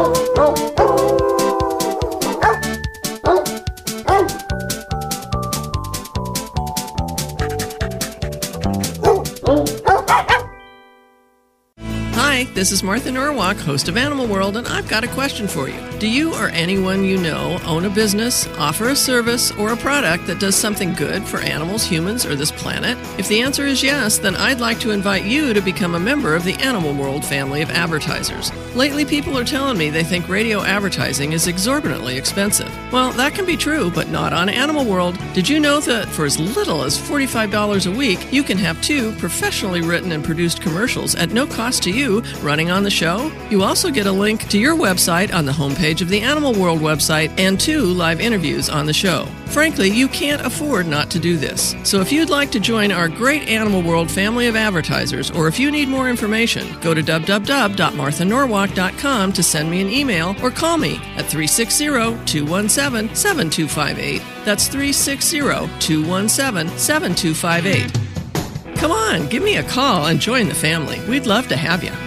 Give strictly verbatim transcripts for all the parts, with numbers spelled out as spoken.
Hi, this is Martha Norwalk, host of Animal World, and I've got a question for you. Do you or anyone you know own a business, offer a service, or a product that does something good for animals, humans, or this planet? If the answer is yes, then I'd like to invite you to become a member of the Animal World family of advertisers. Lately, people are telling me they think radio advertising is exorbitantly expensive. Well, that can be true, but not on Animal World. Did you know that for as little as forty-five dollars a week, you can have two professionally written and produced commercials at no cost to you running on the show? You also get a link to your website on the homepage of the Animal World website and two live interviews on the show. Frankly, you can't afford not to do this. So if you'd like to join our great Animal World family of advertisers, or if you need more information, go to w w w dot martha norwalk dot com to send me an email or call me at three six zero, two one seven, seven two five eight. That's three six zero, two one seven, seven two five eight. Come on, give me a call and join the family. We'd love to have you.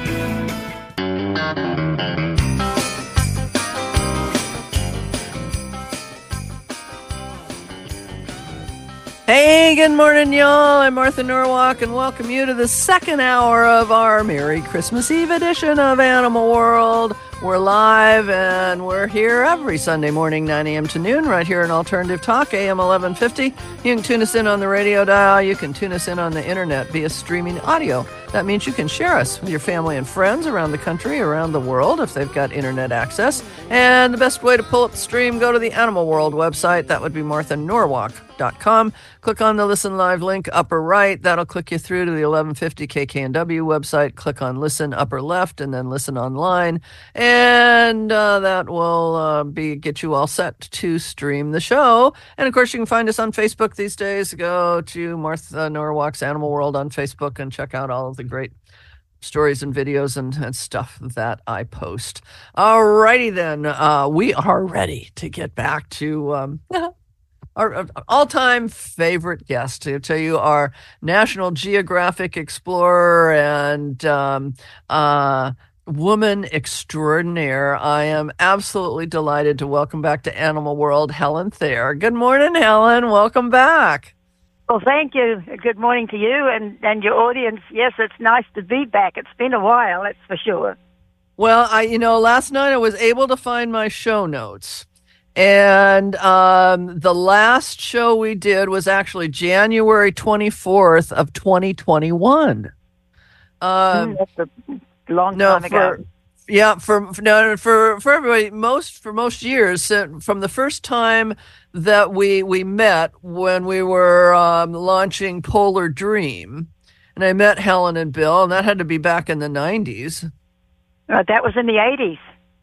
Hey, good morning, y'all. I'm Martha Norwalk, and welcome you to the second hour of our Merry Christmas Eve edition of Animal World. We're live, and we're here every Sunday morning, nine a.m. to noon, right here in Alternative Talk, A M eleven fifty. You can tune us in on the radio dial. You can tune us in on the internet via streaming audio. That means you can share us with your family and friends around the country, around the world, if they've got internet access. And the best way to pull up the stream, go to the Animal World website. That would be martha norwalk dot com. Click on the Listen Live link, upper right. That'll click you through to the eleven fifty K K N W website. Click on Listen, upper left, and then Listen Online. And uh, that will uh, be get you all set to stream the show. And, of course, you can find us on Facebook these days. Go to Martha Norwalk's Animal World on Facebook and check out all of the great stories and videos and, and stuff that I post. All righty, then. Uh, we are ready to get back to... Um, Our all-time favorite guest, to tell you, our National Geographic explorer and um, uh, woman extraordinaire. I am absolutely delighted to welcome back to Animal World, Helen Thayer. Good morning, Helen. Welcome back. Well, thank you. Good morning to you and, and your audience. Yes, it's nice to be back. It's been a while, that's for sure. Well, I, you know, last night I was able to find my show notes. And um, the last show we did was actually January twenty-fourth of twenty twenty-one. Um, mm, that's a long no, time for, ago. Yeah, for no, for for everybody, most for most years, from the first time that we we met when we were um, launching Polar Dream, and I met Helen and Bill, and that had to be back in the nineties. Uh, that was in the eighties.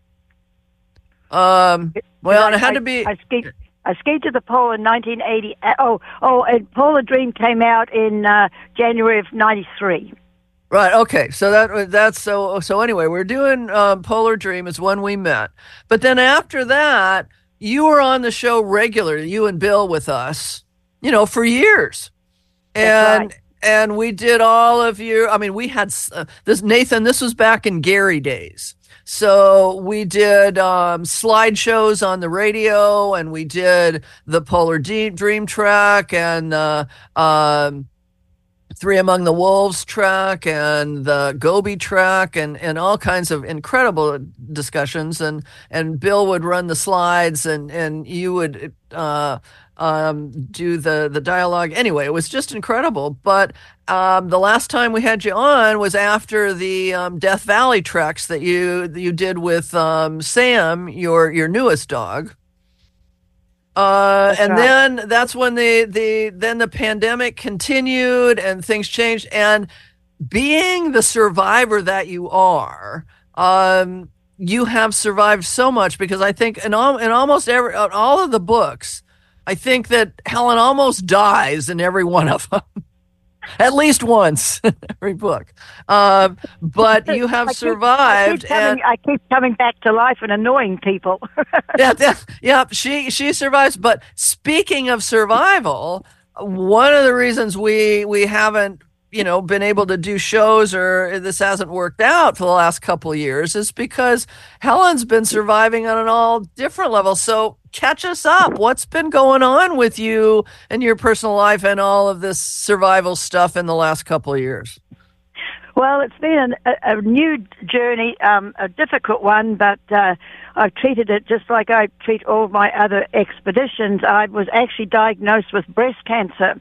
Um. Well, I, and it had I, to be. I skied, I skied to the pole in nineteen eighty. Oh, oh, and Polar Dream came out in uh, January of ninety-three. Right. Okay. So that that's so so. Anyway, we're doing um, Polar Dream is when we met, but then after that, you were on the show regularly. You and Bill with us, you know, for years, and. That's right. And we did all of your. I mean, we had uh, this Nathan. This was back in Gary days. So we did um, slideshows on the radio, and we did the Polar Dream track, and the um, Three Among the Wolves track, and the Gobi track, and, and all kinds of incredible discussions. And, and Bill would run the slides, and, and you would uh, um, do the, the dialogue. Anyway, it was just incredible. But um, the last time we had you on was after the um, Death Valley treks that you you did with um, Sam, your your newest dog. Uh, That's and right. then that's when the, the then the pandemic continued and things changed. And being the survivor that you are, um, you have survived so much, because I think in all in almost every in all of the books, I think that Helen almost dies in every one of them. At least once in every book. Um, but you have I keep, survived. I keep, coming, and, I keep coming back to life and annoying people. yeah, yeah, yeah, she she survives. But speaking of survival, one of the reasons we we haven't you know, been able to do shows or this hasn't worked out for the last couple of years is because Helen's been surviving on an all different level. So catch us up. What's been going on with you and your personal life and all of this survival stuff in the last couple of years? Well, it's been an, a, a new journey, um, a difficult one, but uh, I've treated it just like I treat all my other expeditions. I was actually diagnosed with breast cancer,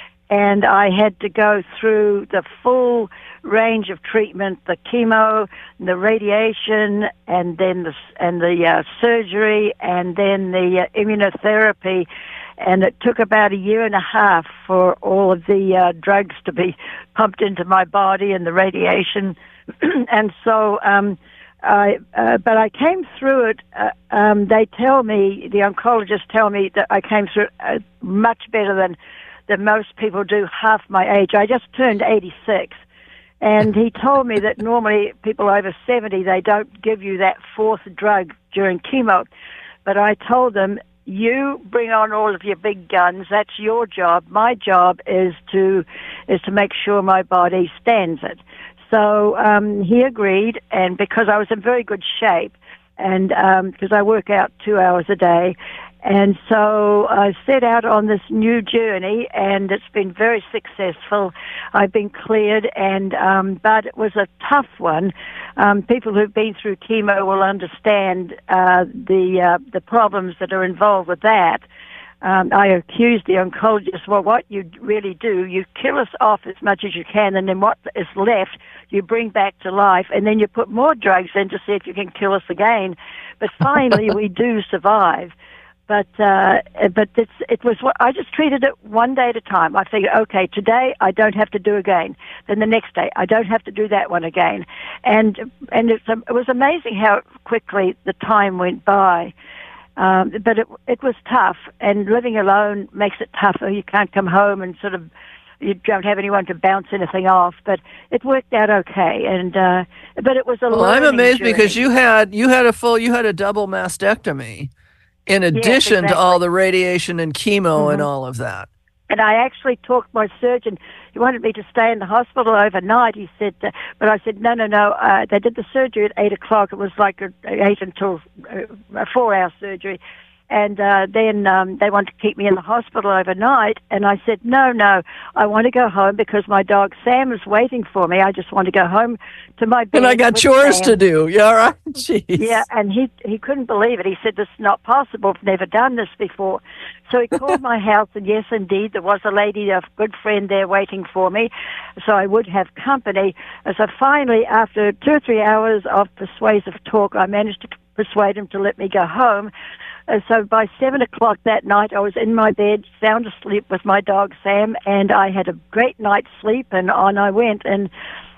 and I had to go through the full range of treatment, the chemo, the radiation, and then the, and the uh, surgery, and then the uh, immunotherapy. And it took about a year and a half for all of the uh, drugs to be pumped into my body and the radiation. And so, um, I, uh, but I came through it. Uh, um, they tell me, the oncologists tell me that I came through it uh, much better than, than most people do half my age. I just turned eighty-six. And he told me that normally people over seventy, they don't give you that fourth drug during chemo. But I told them, you bring on all of your big guns. That's your job. My job is to is to make sure my body stands it. So um, he agreed, and because I was in very good shape, and because um, I work out two hours a day, and so I set out on this new journey, and it's been very successful. I've been cleared, and um, but it was a tough one. Um, people who've been through chemo will understand uh, the uh, the problems that are involved with that. Um, I accused the oncologist, well, what you really do, you kill us off as much as you can, and then what is left, you bring back to life, and then you put more drugs in to see if you can kill us again. But finally, we do survive. But uh, but it's, it was what I just treated it one day at a time. I figured, okay, today I don't have to do again. Then the next day I don't have to do that one again. And and it's, it was amazing how quickly the time went by. Um, but it it was tough, and living alone makes it tougher. You can't come home and sort of you don't have anyone to bounce anything off. But it worked out okay. And uh, but it was a well, I'm amazed journey. because you had you had a full you had a double mastectomy. In addition yes, exactly. to all the radiation and chemo mm-hmm. and all of that. And I actually talked my surgeon. He wanted me to stay in the hospital overnight. He said, uh, but I said, no, no, no. Uh, they did the surgery at eight o'clock. It was like a, eight until uh, a four-hour surgery. And uh, then um, they wanted to keep me in the hospital overnight. And I said, no, no, I want to go home because my dog Sam is waiting for me. I just want to go home to my bed. And I got chores Sam. to do. Yeah, right? Jeez. Yeah, and he he couldn't believe it. He said, this is not possible. I've never done this before. So he called my house, and yes, indeed, there was a lady, a good friend there waiting for me, so I would have company. And so finally, after two or three hours of persuasive talk, I managed to persuade him to let me go home. And so by seven o'clock that night, I was in my bed, sound asleep with my dog Sam, and I had a great night's sleep, and on I went. And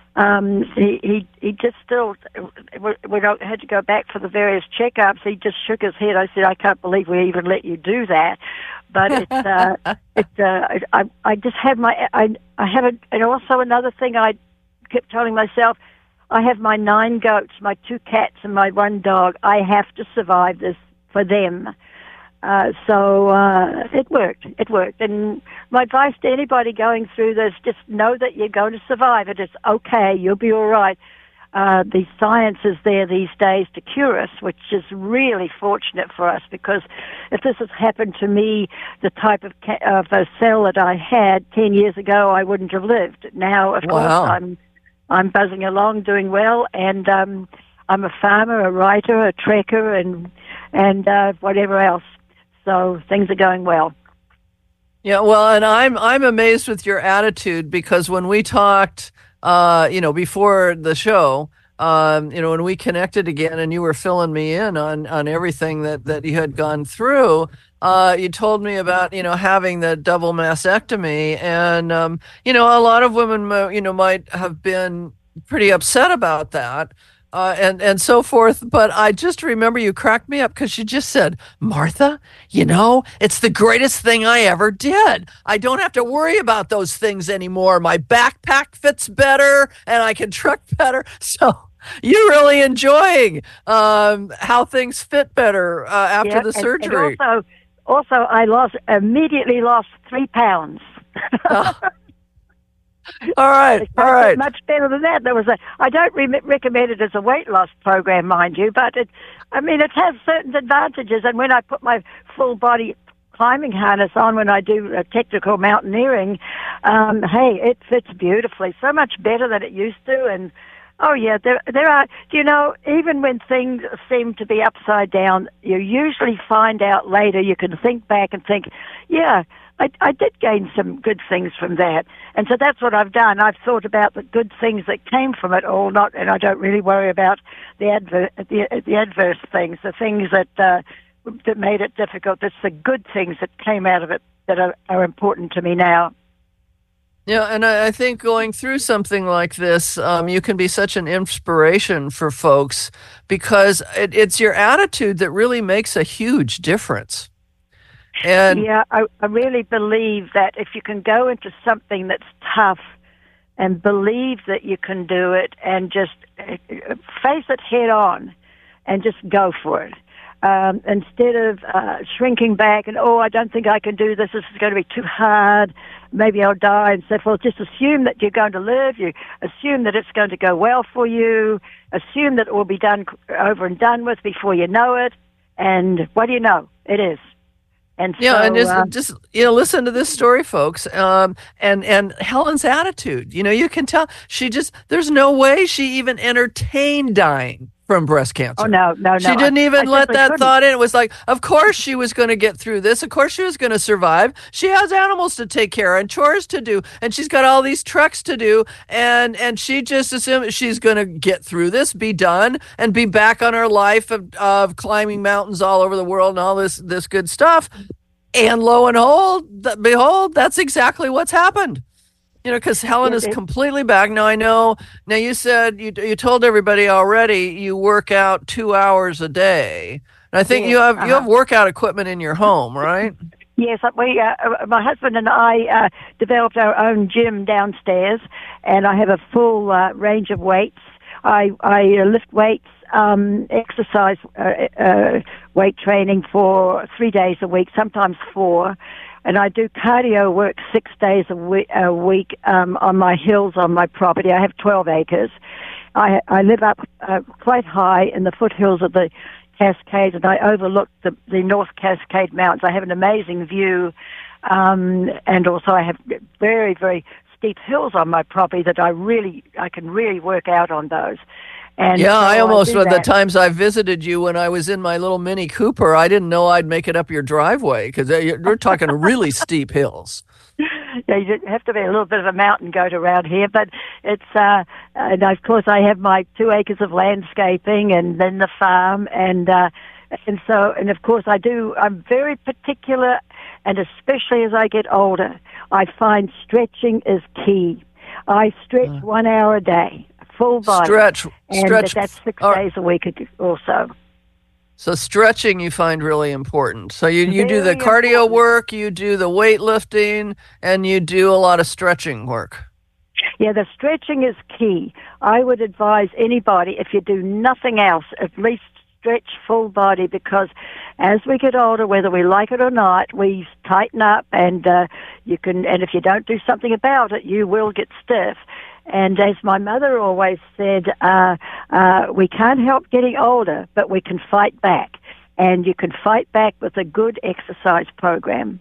um, he, he he just still, when I had to go back for the various checkups, he just shook his head. I said, I can't believe we even let you do that. But it's, uh, it's, uh, I, I just have my, I, I have a, and also another thing I kept telling myself, I have my nine goats, my two cats, and my one dog. I have to survive this for them. Uh, so uh, it worked. It worked. And my advice to anybody going through this, just know that you're going to survive it. It's okay. You'll be all right. Uh, the science is there these days to cure us, which is really fortunate for us, because if this has happened to me, the type of, ca- of a cell that I had ten years ago, I wouldn't have lived. Now, of wow. course, I'm I'm buzzing along, doing well, and um, I'm a farmer, a writer, a trekker, and and uh, whatever else. So things are going well. Yeah, well, and I'm I'm amazed with your attitude, because when we talked, uh, you know, before the show, um, you know, when we connected again, and you were filling me in on on everything that that you had gone through, uh, you told me about, you know, having the double mastectomy, and um, you know, a lot of women, you know, might have been pretty upset about that. Uh, and, and so forth. But I just remember you cracked me up because you just said, Martha, you know, it's the greatest thing I ever did. I don't have to worry about those things anymore. My backpack fits better and I can truck better. So you're really enjoying um, how things fit better uh, after yeah, the and, surgery. And also, also, I lost immediately lost three pounds. uh, All right, It all can't right. get much better than that. There was a. I don't re- recommend it as a weight loss program, mind you, but it. I mean, it has certain advantages. And when I put my full body climbing harness on when I do uh, technical mountaineering, um, hey, it fits beautifully. So much better than it used to. And oh yeah, there there are. Do you know? Even when things seem to be upside down, you usually find out later. You can think back and think, yeah. I, I did gain some good things from that. And so that's what I've done. I've thought about the good things that came from it all, not, and I don't really worry about the adver- the, the adverse things, the things that uh, that made it difficult. It's the good things that came out of it that are, are important to me now. Yeah, and I, I think going through something like this, um, you can be such an inspiration for folks because it, it's your attitude that really makes a huge difference. And yeah, I, I really believe that if you can go into something that's tough and believe that you can do it and just uh, face it head on and just go for it. Um, instead of uh, shrinking back and, oh, I don't think I can do this, this is going to be too hard, maybe I'll die, and so forth. Just assume that you're going to live, you assume that it's going to go well for you, assume that it will be done over and done with before you know it, and what do you know? It is. And yeah, so, and just, uh, just you know, listen to this story, folks. Um, and and Helen's attitude, you know, you can tell she just there's no way she even entertained dying from breast cancer. Oh no, no, no! She didn't I, even I let that couldn't. thought in. It was like, of course she was going to get through this. Of course she was going to survive. She has animals to take care of and chores to do, and she's got all these treks to do, and and she just assumed she's going to get through this, be done, and be back on her life of, of climbing mountains all over the world and all this this good stuff. And lo and behold, th- behold, that's exactly what's happened. You know, because Helen is completely back. Now, I know, now you said, you you told everybody already you work out two hours a day. And I think Yes, you have uh-huh. you have workout equipment in your home, right? Yes, we, uh, my husband and I uh, developed our own gym downstairs, and I have a full uh, range of weights. I, I uh, lift weights, um, exercise, uh, uh, weight training for three days a week, sometimes four. And I do cardio work six days a week, a week um, on my hills on my property. I have twelve acres. I, I live up uh, quite high in the foothills of the Cascades, and I overlook the, the North Cascade Mountains. I have an amazing view, um, and also I have very, very steep hills on my property that I really, I can really work out on those. And yeah, so I almost, I with the times I visited you when I was in my little Mini Cooper, I didn't know I'd make it up your driveway because you're talking really steep hills. Yeah, you have to be a little bit of a mountain goat around here, but it's, uh, and of course I have my two acres of landscaping and then the farm, and, uh, and so, and of course I do, I'm very particular, and especially as I get older, I find stretching is key. I stretch uh, one hour a day. Full body. Stretch, and stretch. That's six uh, days a week also. So stretching you find really important. So you, you do the Very cardio important. work, you do the weightlifting, and you do a lot of stretching work. Yeah, the stretching is key. I would advise anybody, if you do nothing else, at least stretch full body, because as we get older, whether we like it or not, we tighten up, and uh, you can. And if you don't do something about it, you will get stiff. And as my mother always said, uh, uh, we can't help getting older, but we can fight back. And you can fight back with a good exercise program.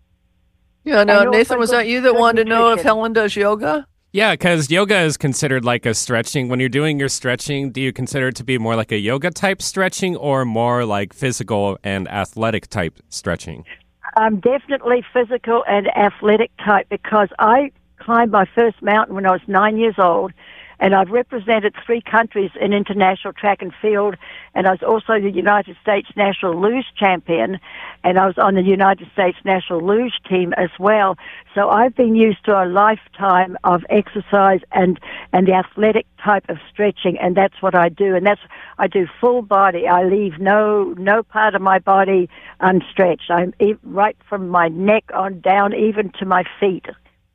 Yeah, no, Nathan, was good, that you that wanted nutrition. to know if Helen does yoga? Yeah, because yoga is considered like a stretching. When you're doing your stretching, do you consider it to be more like a yoga type stretching or more like physical and athletic type stretching? Um, definitely physical and athletic type, because I climbed my first mountain when I was nine years old, and I've represented three countries in international track and field, and I was also the United States National Luge Champion, and I was on the United States National Luge team as well. So I've been used to a lifetime of exercise and, and the athletic type of stretching, and that's what I do. And that's, I do full body. I leave no, no part of my body unstretched. I'm right from my neck on down, even to my feet.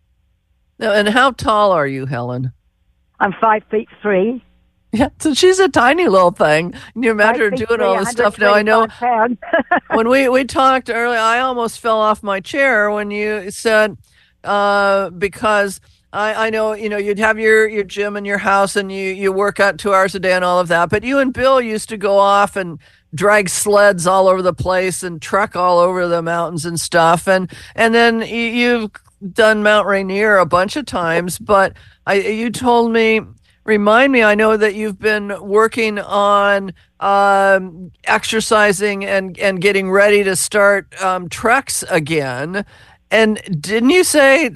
Now, and how tall are you, Helen? I'm five feet three. Yeah, so she's a tiny little thing. Can you imagine her doing three, all this stuff? Now, I know when we, we talked earlier, I almost fell off my chair when you said, uh, because I, I know, you know, you'd have your, your gym in your house and you, you work out two hours a day and all of that. But you and Bill used to go off and drag sleds all over the place and trek all over the mountains and stuff. And, and then you, you've done Mount Rainier a bunch of times, but I, you told me, remind me, I know that you've been working on um, exercising and, and getting ready to start um, treks again. And didn't you say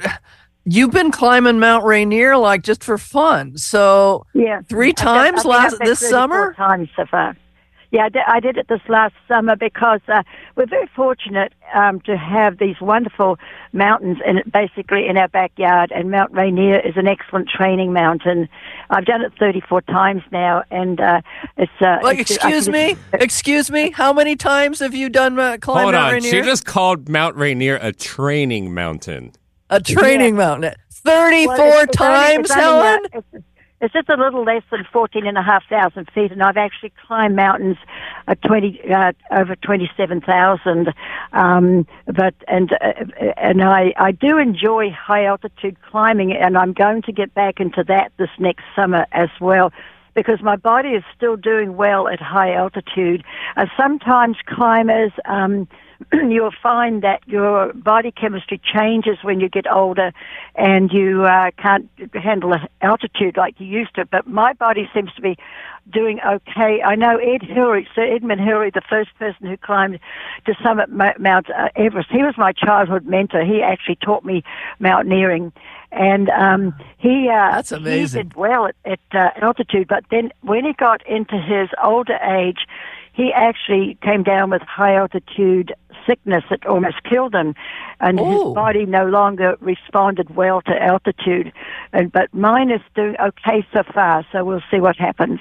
you've been climbing Mount Rainier like just for fun? So yeah, three times I've, I've last this summer. Times so far. Yeah, I did, I did it this last summer because uh, we're very fortunate um, to have these wonderful mountains in basically in our backyard, and Mount Rainier is an excellent training mountain. I've done it thirty-four times now, and uh, it's... Uh, like, it's, excuse me? Excuse me? How many times have you done uh, climb Hold Mount on, Rainier? she just called Mount Rainier a training mountain. A training yeah. mountain. thirty-four well, it's, it's times, only, Helen? it's only, it's, It's just a little less than fourteen and a half thousand feet, and I've actually climbed mountains at twenty uh, over twenty-seven thousand. Um, but and uh, and I I do enjoy high altitude climbing, and I'm going to get back into that this next summer as well, because my body is still doing well at high altitude. Uh, sometimes climbers. Um, You'll find that your body chemistry changes when you get older, and you uh, can't handle altitude like you used to. But my body seems to be doing okay. I know Ed Hillary, Sir Edmund Hillary, the first person who climbed to summit Mount Everest. He was my childhood mentor. He actually taught me mountaineering, and um, he uh, that's amazing. He did well at, at uh, altitude. But then when he got into his older age, he actually came down with high altitude sickness that almost killed him, and Ooh. his body no longer responded well to altitude. And but mine is doing okay so far, so we'll see what happens.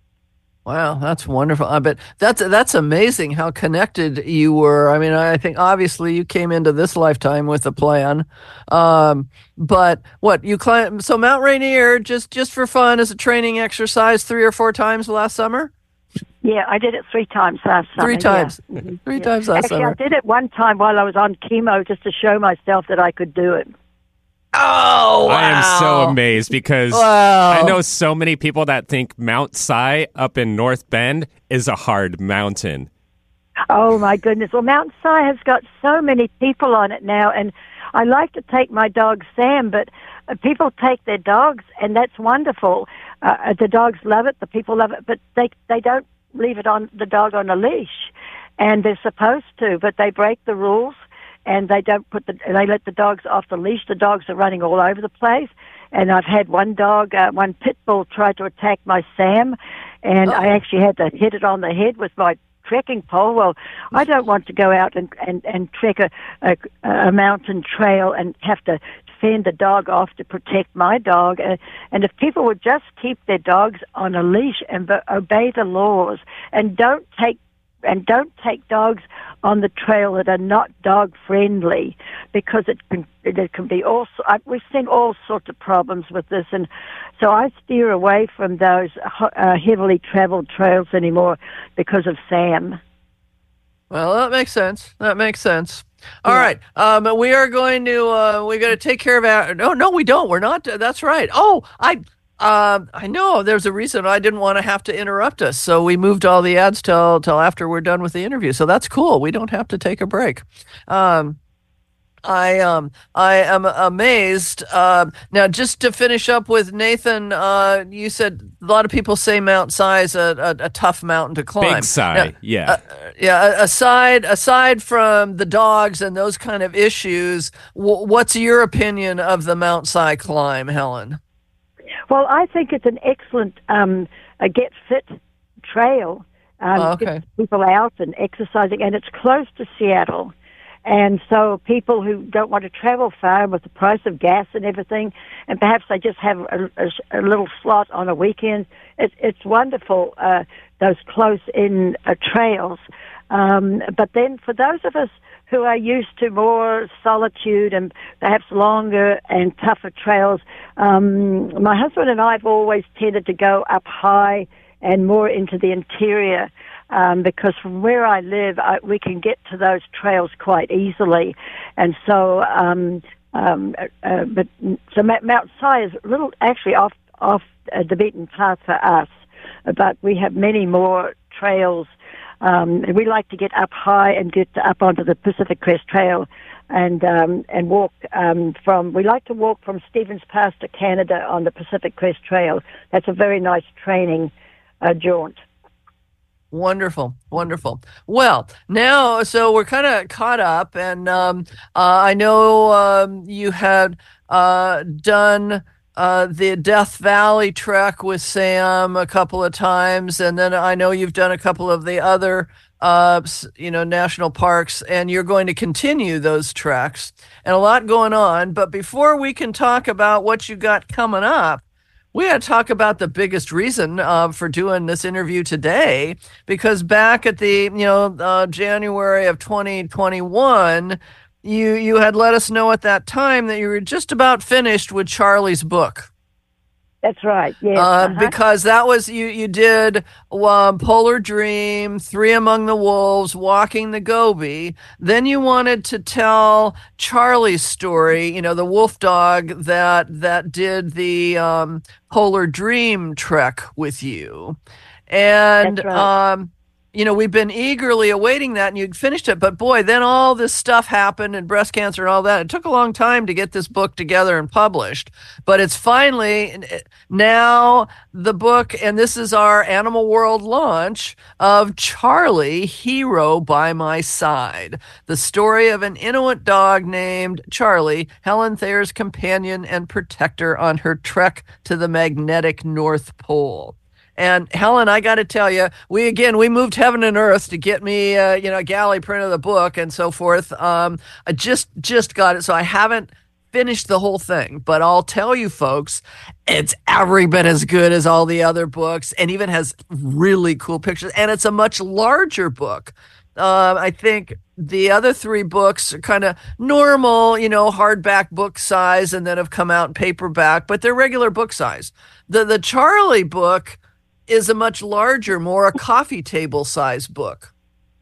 Wow, that's wonderful. I bet that's that's amazing how connected you were. I mean, I think obviously you came into this lifetime with a plan, um, but what you climb? So Mount Rainier just just for fun as a training exercise, three or four times last summer. Yeah, I did it three times last summer. Three times. Yeah. Mm-hmm. Three yeah. times last Actually, summer. I did it one time while I was on chemo just to show myself that I could do it. Oh, wow. I am so amazed because wow. I know so many people that think Mount Si up in North Bend is a hard mountain. Oh, my goodness. Well, Mount Si has got so many people on it now, and I like to take my dog Sam, but uh, people take their dogs, and that's wonderful. Uh, the dogs love it, the people love it, but they they don't leave it on the dog on a leash, and they're supposed to, but they break the rules, and they don't put the they let the dogs off the leash. The dogs are running all over the place, and I've had one dog, uh, one pit bull, try to attack my Sam, and oh. I actually had to hit it on the head with my trekking pole. Well, I don't want to go out and and, and trek a, a a mountain trail and have to send the dog off to protect my dog. Uh, and if people would just keep their dogs on a leash and be, obey the laws, and don't take and don't take dogs on the trail that are not dog friendly, because it can it can be all. We've seen all sorts of problems with this, and so I steer away from those uh, heavily traveled trails anymore because of Sam. Well, that makes sense. That makes sense. All yeah. right. Um, we are going to, uh, we got to take care of our, no, no, we don't. We're not. That's right. Oh, I, uh, I know there's a reason I didn't want to have to interrupt us. So we moved all the ads till, till after we're done with the interview. So that's cool. We don't have to take a break. Um, I um I am amazed. Uh, now, just to finish up with Nathan, uh, you said a lot of people say Mount Si is a, a, a tough mountain to climb. Big Si, now, yeah, uh, yeah. Aside aside from the dogs and those kind of issues, w- what's your opinion of the Mount Si climb, Helen? Well, I think it's an excellent um, a get fit trail. Um, oh, okay. Gets people out and exercising, and it's close to Seattle. And so people who don't want to travel far with the price of gas and everything, and perhaps they just have a, a, a little slot on a weekend, it, it's wonderful, uh, those close-in uh, trails. Um, but then for those of us who are used to more solitude and perhaps longer and tougher trails, um, my husband and I have always tended to go up high and more into the interior. Um, because from where I live, I, we can get to those trails quite easily. And so um, um, uh, but so Mount Si is a little actually off off uh, the beaten path for us, but we have many more trails. Um, we like to get up high and get up onto the Pacific Crest Trail, and um, and walk um, from. We like to walk from Stevens Pass to Canada on the Pacific Crest Trail. That's a very nice training uh, jaunt. Wonderful, wonderful. Well, now, so we're kind of caught up, and um, uh, I know um, you had uh, done uh, the Death Valley trek with Sam a couple of times, and then I know you've done a couple of the other, uh, you know, national parks, and you're going to continue those treks, and a lot going on. But before we can talk about what you got coming up, we got to talk about the biggest reason uh, for doing this interview today, because back at the, you know, uh, January of twenty twenty-one, you you had let us know at that time that you were just about finished with Charlie's book. That's right. Yes. Uh, uh-huh. Because that was, you, you did um, Polar Dream, Three Among the Wolves, Walking the Gobi. Then you wanted to tell Charlie's story, you know, the wolf dog that, that did the um, Polar Dream trek with you. And, That's right. um, you know, we've been eagerly awaiting that, and you'd finished it. But boy, then all this stuff happened, and breast cancer and all that. It took a long time to get this book together and published. But it's finally now the book, and this is our Animal World launch of Charlie, Hero by My Side. The story of an Inuit dog named Charlie, Helen Thayer's companion and protector on her trek to the magnetic North Pole. And Helen, I got to tell you, we again we moved heaven and earth to get me, uh, you know, a galley print of the book and so forth. Um, I just just got it, so I haven't finished the whole thing. But I'll tell you, folks, it's every bit as good as all the other books, and even has really cool pictures. And it's a much larger book. Uh, I think the other three books are kind of normal, you know, hardback book size, and then have come out in paperback, but they're regular book size. The the Charlie book is a much larger, more a coffee table size book.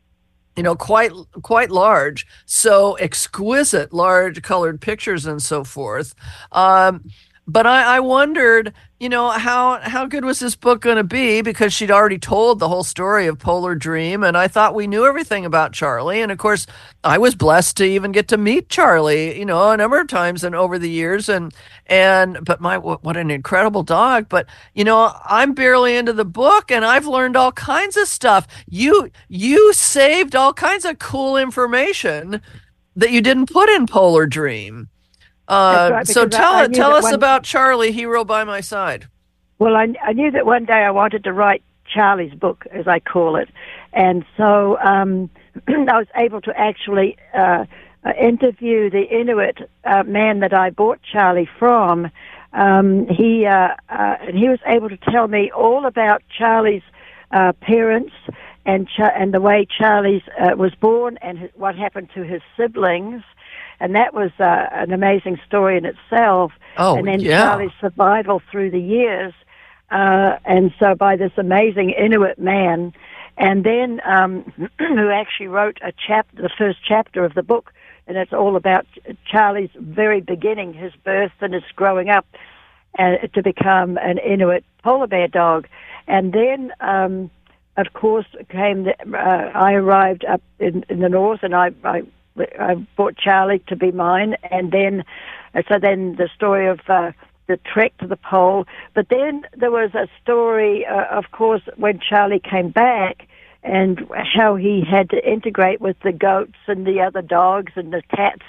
You know, quite quite large. So exquisite, large colored pictures and so forth. Um, but I, I wondered, you know, how how good was this book going to be? Because she'd already told the whole story of Polar Dream, and I thought we knew everything about Charlie. And of course, I was blessed to even get to meet Charlie, you know, a number of times and over the years. And and but my what, what an incredible dog. But you know, I'm barely into the book, and I've learned all kinds of stuff. You you saved all kinds of cool information that you didn't put in Polar Dream. Uh, right, so tell I, I tell us one, about Charlie, Hero by My Side. Well, I, I knew that one day I wanted to write Charlie's book, as I call it, and so um, I was able to actually uh, uh, interview the Inuit uh, man that I bought Charlie from. Um, he uh, uh, and he was able to tell me all about Charlie's uh, parents and Ch- and the way Charlie uh, was born and his, what happened to his siblings. And that was uh, an amazing story in itself. Oh, and then yeah. Charlie's survival through the years. Uh, and so by this amazing Inuit man. And then um, who actually wrote a chapter, the first chapter of the book. And it's all about Charlie's very beginning, his birth and his growing up uh, to become an Inuit polar bear dog. And then, um, of course, came the, uh, I arrived up in, in the north, and I... I I bought Charlie to be mine, and then, so then the story of uh, the trek to the pole. But then there was a story, uh, of course, when Charlie came back, and how he had to integrate with the goats and the other dogs and the cats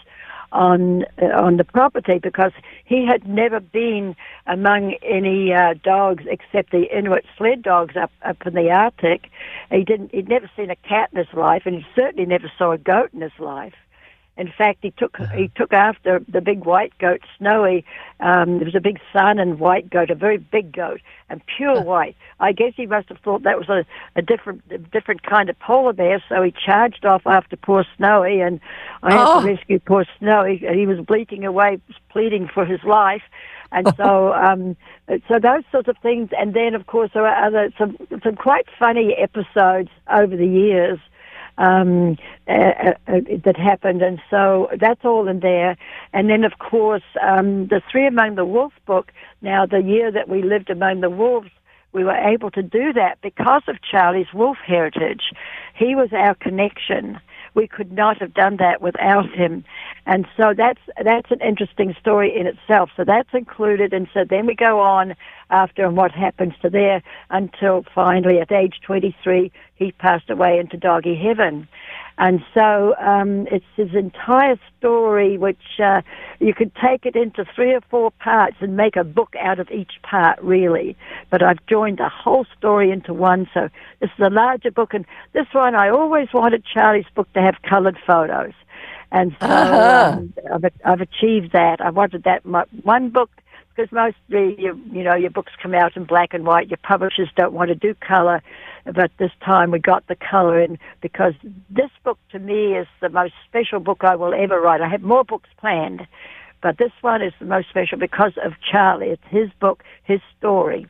on uh, on the property, because he had never been among any uh, dogs except the Inuit sled dogs up up in the Arctic. He didn't. He'd never seen a cat in his life, and he certainly never saw a goat in his life. In fact, he took he took after the big white goat, Snowy. Um, there was a big sun and white goat, a very big goat, and pure white. I guess he must have thought that was a, a different a different kind of polar bear, so he charged off after poor Snowy, and I had oh. to rescue poor Snowy. He was bleating away, pleading for his life. And so, um, so those sorts of things. And then, of course, there are other some some quite funny episodes over the years. um, uh, uh, uh, that happened, and so that's all in there. And then, of course, um, the Three Among the Wolves book. Now, the year that we lived among the wolves, we were able to do that because of Charlie's wolf heritage. He was our connection. We could not have done that without him. And so that's that's an interesting story in itself. So that's included. And so then we go on after and what happens to there until finally at age twenty-three, he passed away into doggy heaven. And so um, it's his entire story, which uh, you could take it into three or four parts and make a book out of each part, really. But I've joined the whole story into one, so this is a larger book. And this one, I always wanted Charlie's book to have colored photos. And so uh-huh. um, I've, I've achieved that. I wanted that one book, because mostly, you, you know, your books come out in black and white. Your publishers don't want to do color. But this time we got the color in, because this book to me is the most special book I will ever write. I have more books planned, but this one is the most special because of Charlie. It's his book, his story.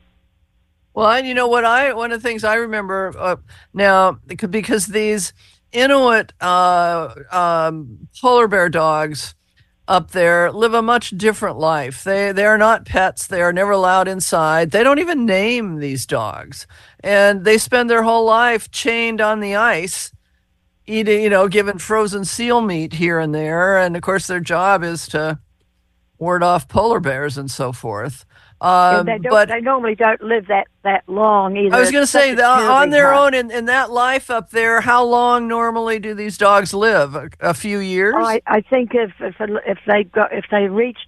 Well, and you know what? I one of the things I remember uh, now, because these Inuit uh, um, polar bear dogs up there live a much different life. They they are not pets. They are never allowed inside. They don't even name these dogs. And they spend their whole life chained on the ice, eating, you know, given frozen seal meat here and there. And of course, their job is to ward off polar bears and so forth. Um, they don't, but they normally don't live that, that long either. I was going to say, the, on their own, in, in that life up there, how long normally do these dogs live? A, a few years? Oh, I, I think if if if they got if they reached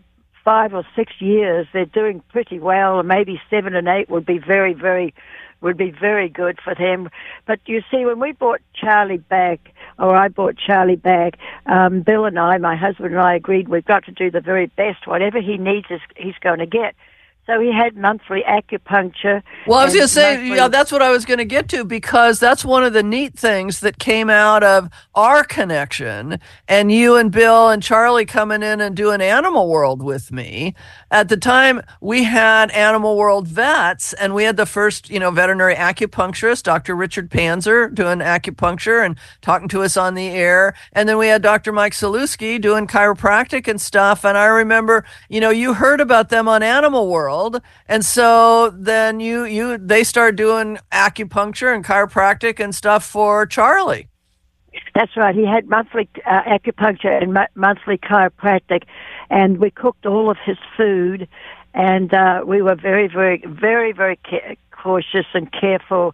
five or six years, they're doing pretty well. And maybe seven and eight would be very, very would be very good for them. But you see, when we brought Charlie back, or I brought Charlie back, um, Bill and I, my husband and I, agreed we've got to do the very best. Whatever he needs, is he's going to get. So he had monthly acupuncture. Well, I was going to say, monthly... yeah, that's what I was going to get to, because that's one of the neat things that came out of our connection, and you and Bill and Charlie coming in and doing Animal World with me. At the time, we had Animal World vets, and we had the first, you know, veterinary acupuncturist, Doctor Richard Panzer, doing acupuncture and talking to us on the air. And then we had Doctor Mike Saluski doing chiropractic and stuff. And I remember, you know, you heard about them on Animal World. And so then you, you, they started doing acupuncture and chiropractic and stuff for Charlie. That's right. He had monthly uh, acupuncture and mo- monthly chiropractic, and we cooked all of his food, and uh, we were very, very, very, very ca- cautious and careful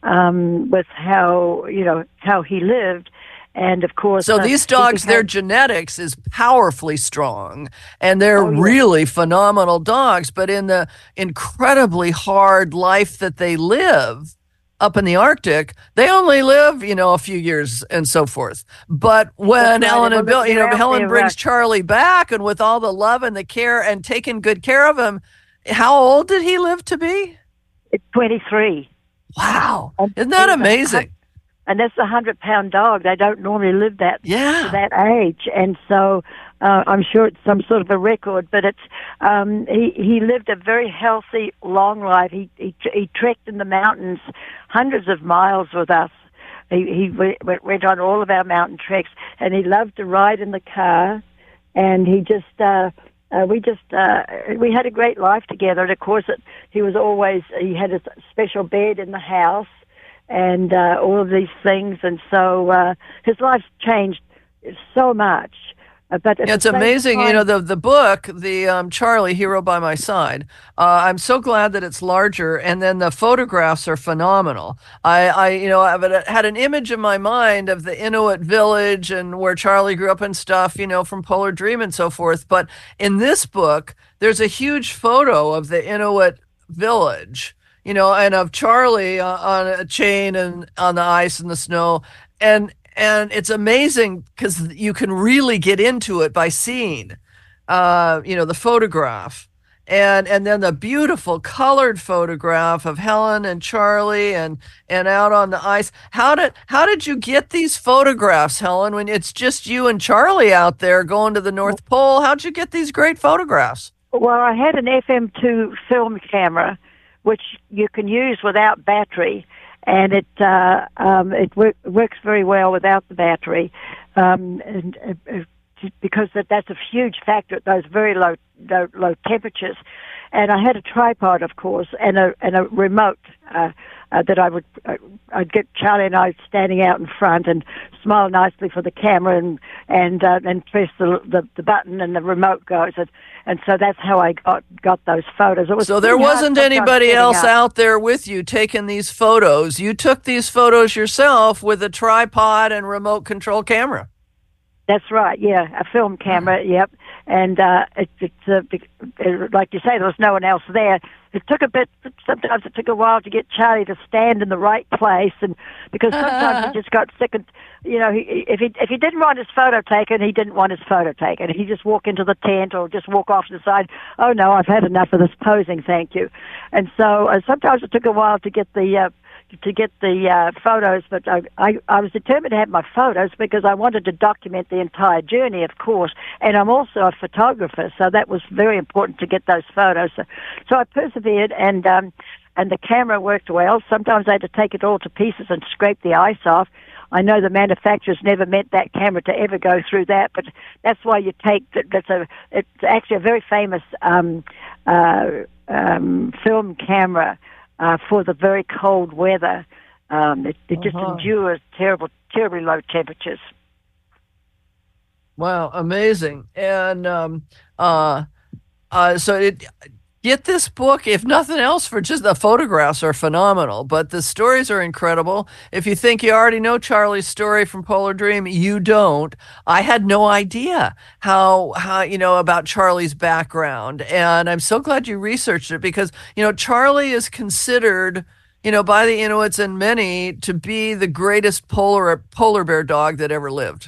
um, with how, you know, how he lived. And of course, so uh, these dogs, had, their genetics is powerfully strong, and they're oh, yeah. really phenomenal dogs. But in the incredibly hard life that they live up in the Arctic, they only live, you know, a few years and so forth. But when right. Ellen and Bill, you know, Helen there, brings right. Charlie back, and with all the love and the care and taking good care of him, how old did he live to be? It's twenty-three. Wow. Isn't that amazing? And that's a hundred-pound dog. They don't normally live that yeah. that age, and so uh, I'm sure it's some sort of a record. But it's um, he he lived a very healthy, long life. He he, he trekked in the mountains, hundreds of miles with us. He he went, went on all of our mountain treks, and he loved to ride in the car. And he just uh, uh, we just uh, we had a great life together. And of course, it, he was always he had a special bed in the house. And uh, all of these things, and so uh, his life's changed so much. Uh, but yeah, it's amazing, time, you know, the the book, the um, Charlie, Hero by My Side. Uh, I'm so glad that it's larger, and then the photographs are phenomenal. I, I, you know, I've had an image in my mind of the Inuit village and where Charlie grew up and stuff, you know, from Polar Dream and so forth. But in this book, there's a huge photo of the Inuit village. You know, and of Charlie uh, on a chain and on the ice and the snow. And and it's amazing because you can really get into it by seeing, uh, you know, the photograph. And and then the beautiful colored photograph of Helen and Charlie and, and out on the ice. How did how did you get these photographs, Helen, when it's just you and Charlie out there going to the North Pole? How'd you get these great photographs? Well, I had an F M two film camera, which you can use without battery, and it uh, um, it wor- works very well without the battery, um, and uh, because that, that's a huge factor at those very low, low low temperatures. And I had a tripod, of course, and a and a remote uh, uh, that I would uh, I'd get Charlie and I standing out in front and smile nicely for the camera and and uh, and press the, the the button and the remote goes and, and so that's how I got got those photos. It was so there wasn't anybody else up. out there with you taking these photos. You took these photos yourself with a tripod and remote control camera. That's right, yeah, a film camera, mm-hmm. Yep. And uh, it, it's uh, it, like you say, there was no one else there. It took a bit. Sometimes it took a while to get Charlie to stand in the right place, and because sometimes he just got sick. And you know, he, if he if he didn't want his photo taken, he didn't want his photo taken. He just walk into the tent or just walk off to the side. Oh no, I've had enough of this posing, thank you. And so uh, sometimes it took a while to get the. Uh, to get the uh, photos, but I, I, I was determined to have my photos because I wanted to document the entire journey, of course, and I'm also a photographer, so that was very important to get those photos. So, so I persevered, and um, and the camera worked well. Sometimes I had to take it all to pieces and scrape the ice off. I know the manufacturers never meant that camera to ever go through that, but that's why you take, that's a, it's actually a very famous um, uh, um, film camera, Uh, for the very cold weather. Um, it it just uh-huh. endures terrible, terribly low temperatures. Wow, amazing. And um, uh, uh, so it, get this book, if nothing else, for just the photographs are phenomenal, but the stories are incredible. If you think you already know Charlie's story from Polar Dream, you don't. I had no idea how, how, you know, about Charlie's background. And I'm so glad you researched it because, you know, Charlie is considered, you know, by the Inuits and many to be the greatest polar, polar bear dog that ever lived.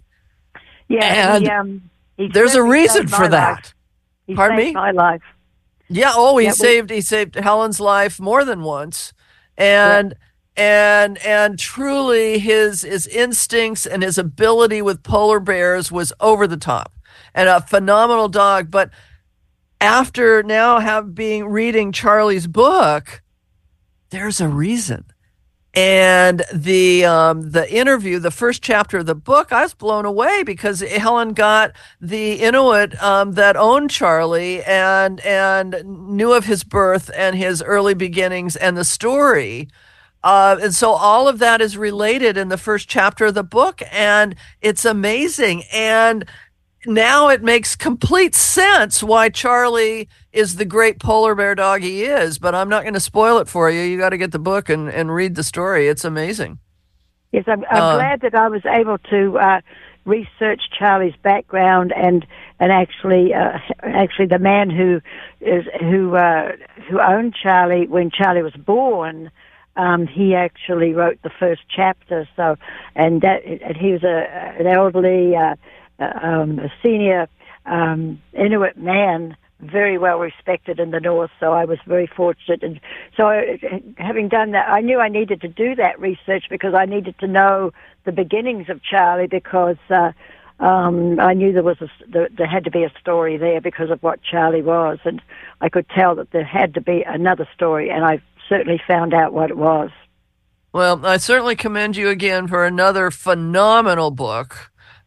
Yeah. And he, um, he there's a reason for that. He Pardon saved me? my life. Yeah. Oh, he yeah, saved. We, he saved Helen's life more than once, and yeah. and and truly, his his instincts and his ability with polar bears was over the top, and a phenomenal dog. But after now have being reading Charlie's book, there's a reason. And the um, the interview, the first chapter of the book, I was blown away because Helen got the Inuit um, that owned Charlie and and knew of his birth and his early beginnings and the story. Uh, and so all of that is related in the first chapter of the book, and it's amazing. And now it makes complete sense why Charlie is the great polar bear dog he is, but I'm not going to spoil it for you. You got to get the book and, and read the story. It's amazing. Yes, I'm, I'm uh, glad that I was able to uh, research Charlie's background and and actually uh, actually the man who is who uh, who owned Charlie when Charlie was born. Um, he actually wrote the first chapter. So, and that and he was a an elderly. Uh, Um, a senior um, Inuit man, very well respected in the North, so I was very fortunate. And so I, having done that, I knew I needed to do that research because I needed to know the beginnings of Charlie because uh, um, I knew there was a, there, there had to be a story there because of what Charlie was, and I could tell that there had to be another story, and I certainly found out what it was. Well, I certainly commend you again for another phenomenal book.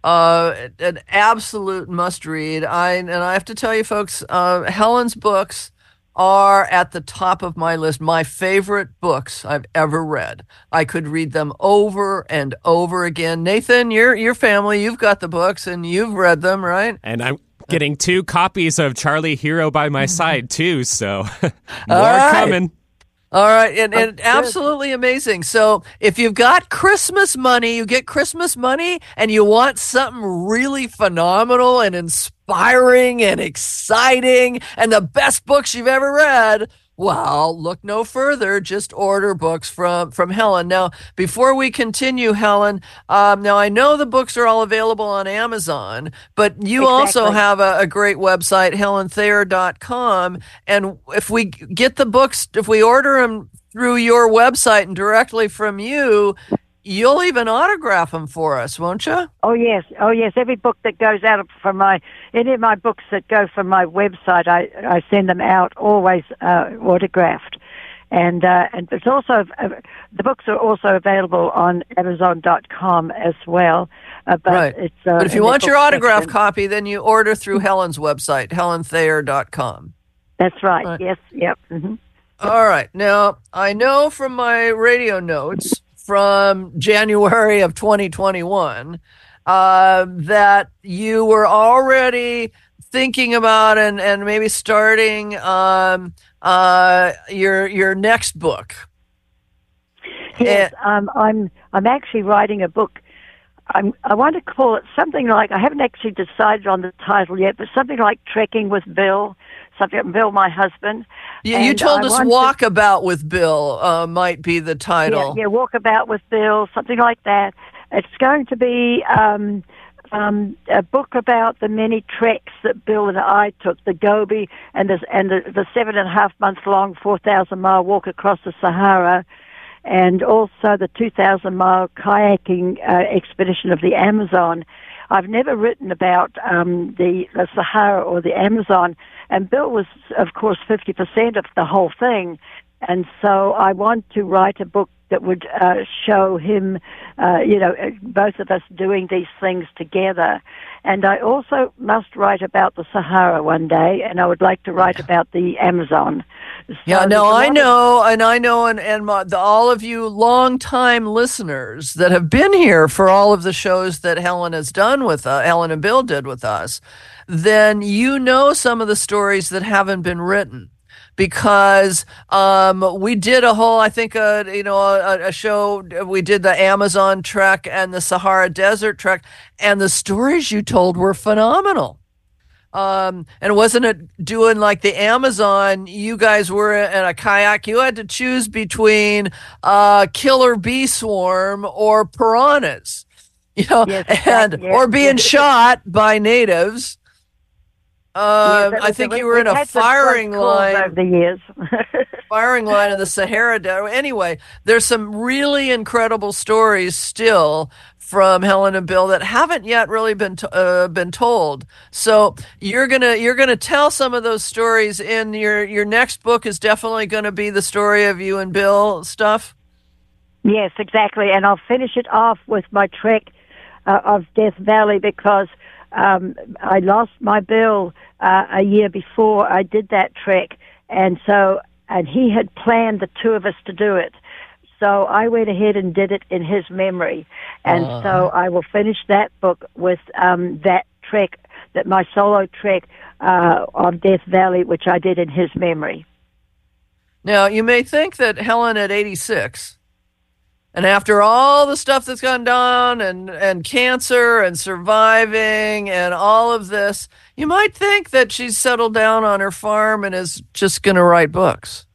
Uh, an absolute must read. I and I have to tell you, folks, uh, Helen's books are at the top of my list. My favorite books I've ever read. I could read them over and over again. Nathan, your your family, you've got the books and you've read them, right? And I'm getting two copies of Charlie Hero by my side too. So more right. coming. All right, and, and absolutely amazing. So if you've got Christmas money, you get Christmas money, and you want something really phenomenal and inspiring and exciting and the best books you've ever read, well, look no further. Just order books from, from Helen. Now, before we continue, Helen, um, now I know the books are all available on Amazon, but you exactly. also have a, a great website, helen thayer dot com. And if we get the books, if we order them through your website and directly from you, you'll even autograph them for us, won't you? Oh, yes. Oh, yes. Every book that goes out from my, any of my books that go from my website, I, I send them out always uh, autographed. And uh, and it's also uh, the books are also available on Amazon dot com as well. Uh, but right. It's, uh, but if you want your autograph section. copy, then you order through Helen's website, helen thayer dot com. That's right. right. Yes. Yep. Mm-hmm. All right. Now, I know from my radio notes from January of twenty twenty-one uh, that you were already thinking about and, and maybe starting um, uh, your your next book. Yes, and, um, I'm I'm actually writing a book. I'm, I want to call it something like, I haven't actually decided on the title yet, but something like Trekking with Bill, something Bill, my husband. You, you told I us Walkabout to, with Bill uh, might be the title. Yeah, yeah, Walkabout with Bill, something like that. It's going to be um, um, a book about the many treks that Bill and I took, the Gobi and the, and the, the seven and a half month long, four thousand mile walk across the Sahara, and also the two thousand mile kayaking uh, expedition of the Amazon. I've never written about um, the, the Sahara or the Amazon, and Bill was, of course, fifty percent of the whole thing. And so I want to write a book that would uh, show him, uh, you know, both of us doing these things together. And I also must write about the Sahara one day, and I would like to write about the Amazon. So yeah, no, I know, of- and I know, and, and my, the, all of you longtime listeners that have been here for all of the shows that Helen has done with uh, Helen and Bill did with us, then you know some of the stories that haven't been written. Because um, we did a whole, I think, uh, you know, a, a show. We did the Amazon trek and the Sahara Desert trek, and the stories you told were phenomenal. Um, and wasn't it doing like the Amazon? You guys were in a kayak. You had to choose between uh, killer bee swarm or piranhas, you know, yes, and exactly. or being shot by natives. Um, yes, I think a, you were in a firing line. Over the years. firing line in the Sahara. Anyway, there's some really incredible stories still from Helen and Bill that haven't yet really been to, uh, been told. So you're gonna you're gonna tell some of those stories in your your next book. Is definitely going to be the story of you and Bill stuff. Yes, exactly, and I'll finish it off with my trek uh, of Death Valley because. Um, I lost my Bill uh, a year before I did that trek, and so and he had planned the two of us to do it. So I went ahead and did it in his memory, and uh. so I will finish that book with um, that trek, that my solo trek uh, of Death Valley, which I did in his memory. Now you may think that Helen at eighty-six. And after all the stuff that's gone down and, and cancer and surviving and all of this, you might think that she's settled down on her farm and is just going to write books.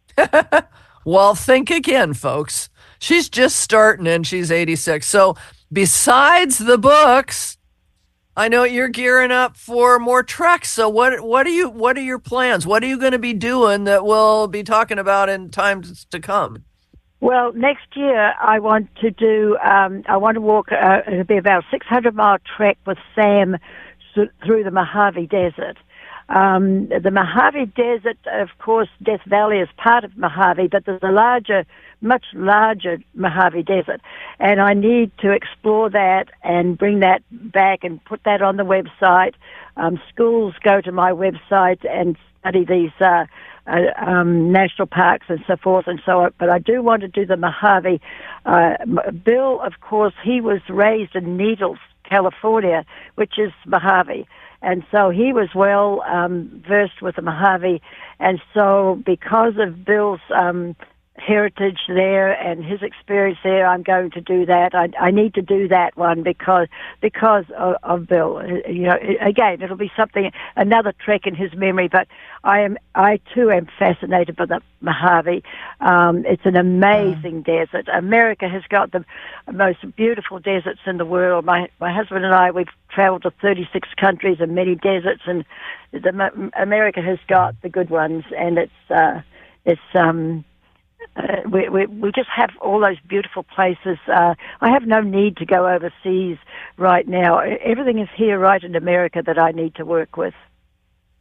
Well, think again, folks. She's just starting and she's eighty-six. So besides the books, I know you're gearing up for more treks. So what what are you what are your plans? What are you going to be doing that we'll be talking about in times to come? Well, next year I want to do, um, I want to walk, uh, it'll be about a six hundred mile trek with Sam through the Mojave Desert. Um, the Mojave Desert, of course, Death Valley is part of Mojave, but there's a larger, much larger Mojave Desert. And I need to explore that and bring that back and put that on the website. Um, schools go to my website and study these uh Uh, um, national parks and so forth and so on, but I do want to do the Mojave. Uh, Bill, of course, he was raised in Needles, California, which is Mojave, and so he was well um, versed with the Mojave, and so because of Bill's um, heritage there and his experience there, I'm going to do that. I, I need to do that one because because of, of Bill. You know, again, it'll be something, another trek in his memory. But I am, I too am fascinated by the Mojave. Um, it's an amazing mm. desert. America has got the most beautiful deserts in the world. My my husband and I, we've traveled to thirty-six countries and many deserts, and the, America has got the good ones, and it's uh, it's um. Uh, we, we we just have all those beautiful places. Uh, I have no need to go overseas right now. Everything is here right in America that I need to work with.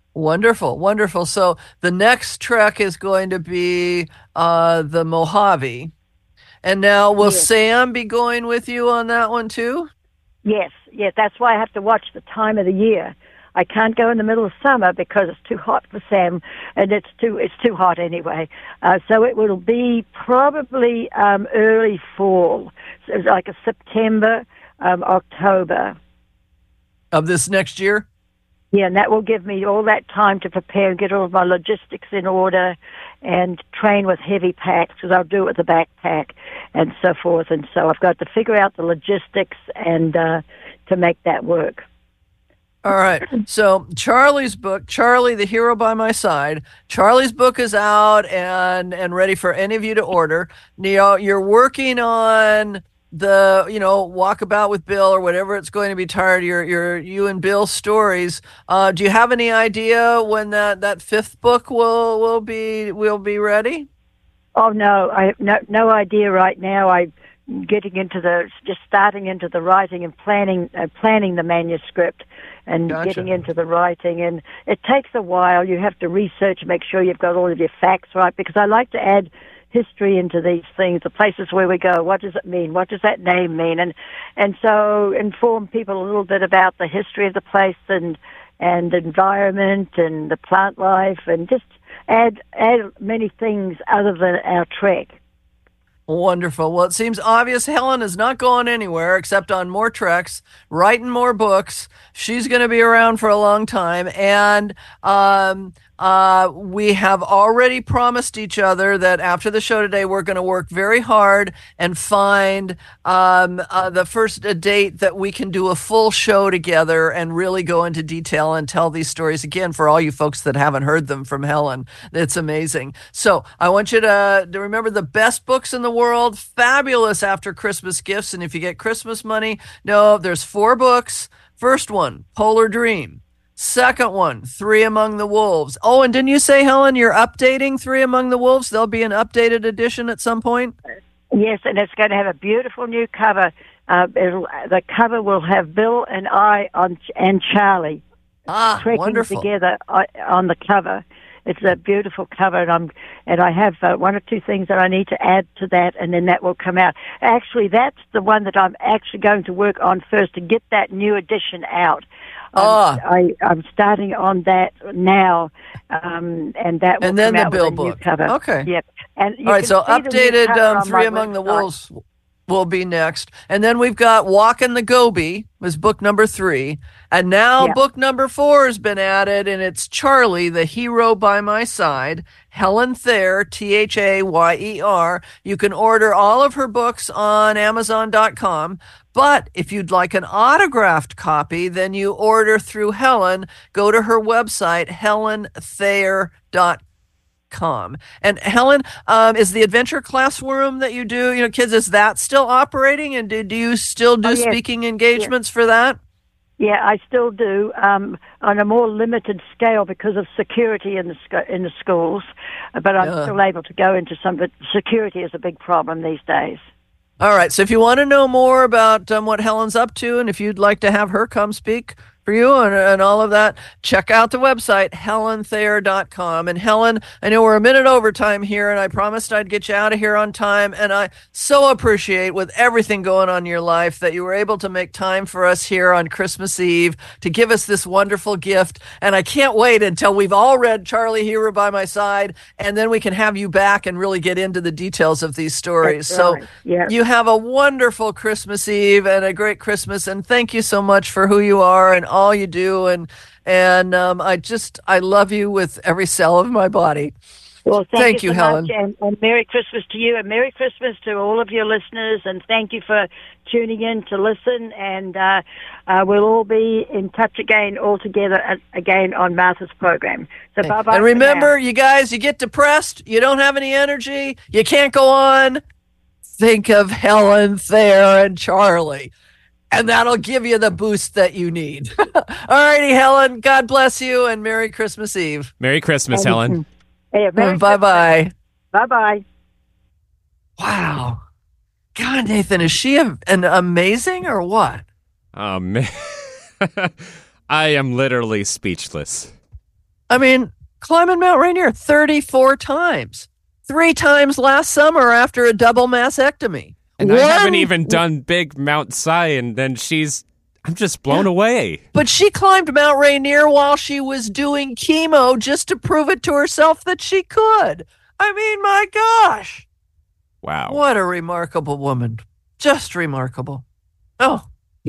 Wonderful, wonderful. So the next trek is going to be uh, the Mojave. And now, will Yes. Sam be going with you on that one too? Yes, yes. That's why I have to watch the time of the year. I can't go in the middle of summer because it's too hot for Sam, and it's too it's too hot anyway. Uh, so it will be probably um, early fall, so it's like a September, um, October. Of this next year? Yeah, and that will give me all that time to prepare and get all of my logistics in order and train with heavy packs, because I'll do it with a backpack and so forth. And so I've got to figure out the logistics and uh, to make that work. All right. So Charlie's book, Charlie, the Hero by My Side. Charlie's book is out and and ready for any of you to order. Neil, you're working on the, you know, Walkabout with Bill or whatever it's going to be titled, your your you and Bill stories. Uh, do you have any idea when that, that fifth book will will be will be ready? Oh no, I have no no idea right now. I'm getting into the just starting into the writing and planning uh, planning the manuscript and Gotcha. getting into the writing, and it takes a while. You have to research, make sure you've got all of your facts right, because I like to add history into these things, the places where we go. What does it mean? What does that name mean? And and so inform people a little bit about the history of the place and and environment and the plant life, and just add add many things other than our trek. Wonderful. Well, it seems obvious Helen is not going anywhere except on more treks, writing more books. She's going to be around for a long time. And um, uh, we have already promised each other that after the show today, we're going to work very hard and find um, uh, the first a date that we can do a full show together and really go into detail and tell these stories again for all you folks that haven't heard them from Helen. It's amazing. So I want you to, to remember the best books in the world, fabulous after Christmas gifts. And if you get Christmas money, no, there's four books. First one, Polar Dream. Second one, Three Among the Wolves. Oh, and didn't you say, Helen, you're updating Three Among the Wolves? There'll be an updated edition at some point? Yes, and it's going to have a beautiful new cover. Uh, it'll, the cover will have Bill and I on and Charlie Ah, trekking wonderful. together on the cover. It's a beautiful cover, and I'm and I have uh, one or two things that I need to add to that, and then that will come out. Actually, that's the one that I'm actually going to work on first to get that new edition out. Ah. Um, I, I'm starting on that now, um, and that will And then come the out Bill with a new book. cover. Okay. Yep. And you All right, can so see the new updated cover um, on Three my Among the website. Wolves will be next. And then we've got Walking the Gobi was book number three. And now Yeah. book number four has been added, and it's Charlie, the Hero by My Side. Helen Thayer, T H A Y E R. You can order all of her books on Amazon dot com. But if you'd like an autographed copy, then you order through Helen. Go to her website, helen thayer dot com. And Helen, um, is the adventure classroom that you do, you know, kids, is that still operating? And do, do you still do Oh, yes. speaking engagements for that? Yeah, I still do um, on a more limited scale because of security in the sc- in the schools, but I'm Yeah. still able to go into some. But security is a big problem these days. All right. So if you want to know more about um, what Helen's up to, and if you'd like to have her come speak for you and, and all of that, check out the website, helen thayer dot com. And Helen, I know we're a minute over time here, and I promised I'd get you out of here on time. And I so appreciate, with everything going on in your life, that you were able to make time for us here on Christmas Eve to give us this wonderful gift. And I can't wait until we've all read Charlie Hero by My Side, and then we can have you back and really get into the details of these stories. That's so right. Yeah. you have a wonderful Christmas Eve and a great Christmas. And thank you so much for who you are and all you do. And and um, I just, I love you with every cell of my body. Well, thank, Thank you, you, so Helen. much, and, and Merry Christmas to you, and Merry Christmas to all of your listeners, and thank you for tuning in to listen, and uh, uh, we'll all be in touch again, all together uh, again on Martha's program. So bye-bye. And for remember, now. you guys, you get depressed, you don't have any energy, you can't go on, think of Helen Thayer and Charlie. And that'll give you the boost that you need. All righty, Helen. God bless you, and Merry Christmas Eve. Merry Christmas, Helen. Yeah, Merry Bye-bye. Bye-bye. Wow. God, Nathan, is she a, an amazing or what? Oh, man. I am literally speechless. I mean, climbing Mount Rainier thirty-four times. Three times last summer after a double mastectomy. And One, I haven't even done big Mount Zion, and she's, I'm just blown yeah. away. But she climbed Mount Rainier while she was doing chemo just to prove it to herself that she could. I mean, my gosh. Wow. What a remarkable woman. Just remarkable. Oh,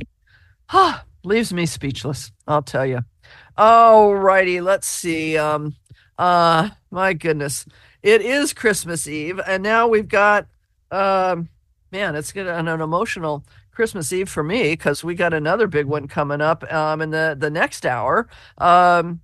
ah, leaves me speechless, I'll tell you. All righty, let's see. Um, uh, my goodness. It is Christmas Eve, and now we've got, um, man, it's gonna an, an emotional Christmas Eve for me because we got another big one coming up um, in the, the next hour. Um,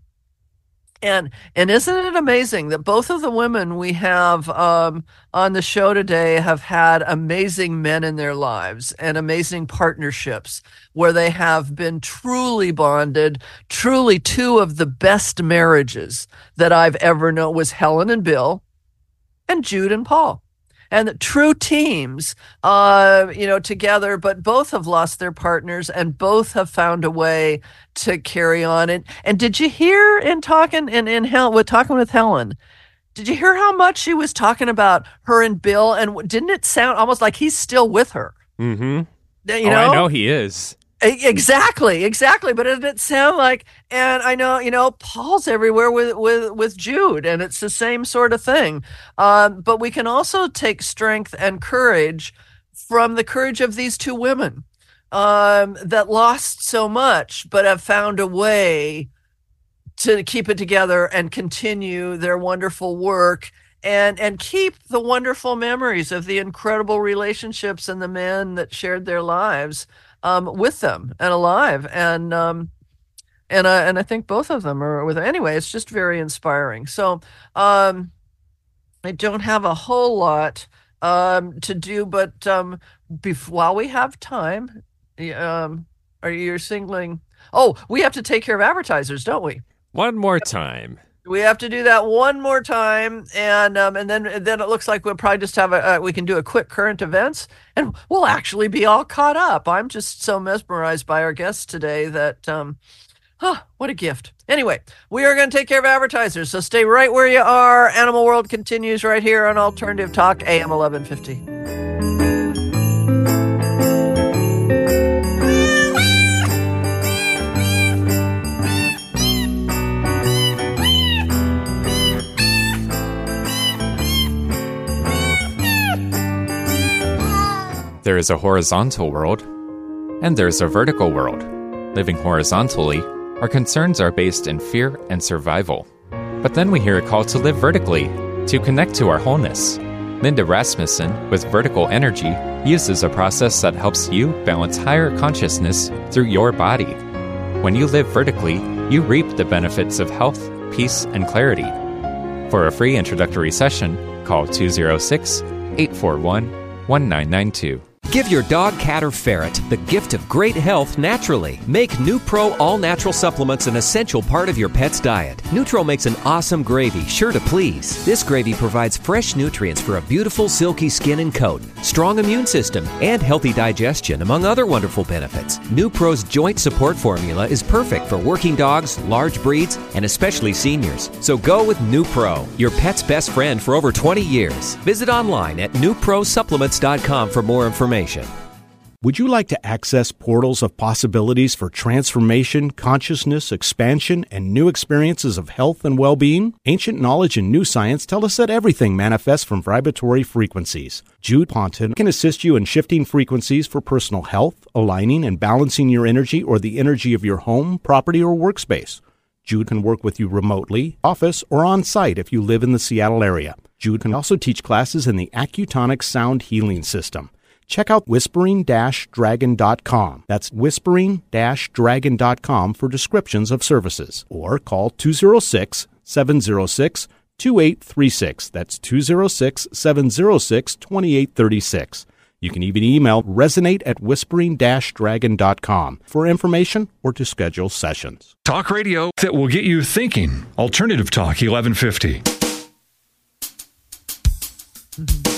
and and isn't it amazing that both of the women we have um, on the show today have had amazing men in their lives and amazing partnerships where they have been truly bonded, truly two of the best marriages that I've ever known was Helen and Bill and Jude and Paul. And true teams, uh, you know, together, but both have lost their partners and both have found a way to carry on. And and did you hear in talking in in Hel- with talking with Helen? Did you hear how much she was talking about her and Bill? And didn't it sound almost like he's still with her? Mm-hmm. You oh, know? I know he is. Exactly, exactly. But it didn't sound like, and I know, you know, Paul's everywhere with with with Jude, and it's the same sort of thing. Um, but we can also take strength and courage from the courage of these two women um, that lost so much, but have found a way to keep it together and continue their wonderful work. And and keep the wonderful memories of the incredible relationships and the men that shared their lives um, with them and alive. And um, and I and I think both of them are with them. Anyway, it's just very inspiring. So um, I don't have a whole lot um, to do, but um, bef- while we have time, um, are you singling? Oh, we have to take care of advertisers, don't we? One more time. We have to do that one more time, and um, and then and then it looks like we'll probably just have a uh, we can do a quick current events, and we'll actually be all caught up. I'm just so mesmerized by our guests today that, um, huh, what a gift. Anyway, we are going to take care of advertisers, so stay right where you are. Animal World continues right here on Alternative Talk, A M eleven fifty. There is a horizontal world, and there's a vertical world. Living horizontally, our concerns are based in fear and survival. But then we hear a call to live vertically, to connect to our wholeness. Linda Rasmussen, with Vertical Energy, uses a process that helps you balance higher consciousness through your body. When you live vertically, you reap the benefits of health, peace, and clarity. For a free introductory session, call two oh six, eight four one, one nine nine two. Give your dog, cat, or ferret the gift of great health naturally. Make NuPro all-natural supplements an essential part of your pet's diet. Nutro makes an awesome gravy, sure to please. This gravy provides fresh nutrients for a beautiful, silky skin and coat, strong immune system, and healthy digestion, among other wonderful benefits. NuPro's joint support formula is perfect for working dogs, large breeds, and especially seniors. So go with NuPro, your pet's best friend for over twenty years. Visit online at new pro supplements dot com for more information. Would you like to access portals of possibilities for transformation, consciousness, expansion, and new experiences of health and well-being? Ancient knowledge and new science tell us that everything manifests from vibratory frequencies. Jude Ponton can assist you in shifting frequencies for personal health, aligning and balancing your energy or the energy of your home, property, or workspace. Jude can work with you remotely, office, or on-site if you live in the Seattle area. Jude can also teach classes in the Accutonic Sound Healing System. Check out whispering dash dragon dot com. That's whispering dash dragon dot com for descriptions of services. Or call two oh six, seven oh six, two eight three six. That's two oh six, seven oh six, two eight three six. You can even email resonate at whispering dash dragon dot com for information or to schedule sessions. Talk radio that will get you thinking. Alternative Talk eleven fifty. Mm-hmm.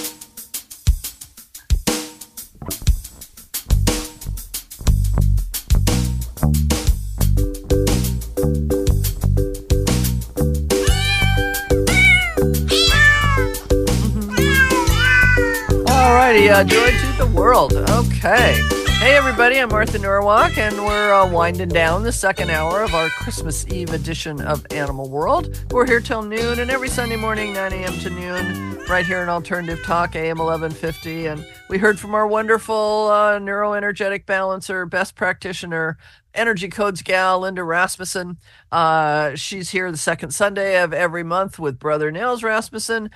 uh, joy to the world. Okay. Hey, everybody, I'm Martha Norwalk, and we're uh, winding down the second hour of our Christmas Eve edition of Animal World. We're here till noon, and every Sunday morning, nine a.m. to noon, right here in Alternative Talk, A M eleven fifty. And we heard from our wonderful uh, neuroenergetic balancer, best practitioner, Energy Codes gal, Linda Rasmussen. Uh, she's here the second Sunday of every month with Brother Nils Rasmussen,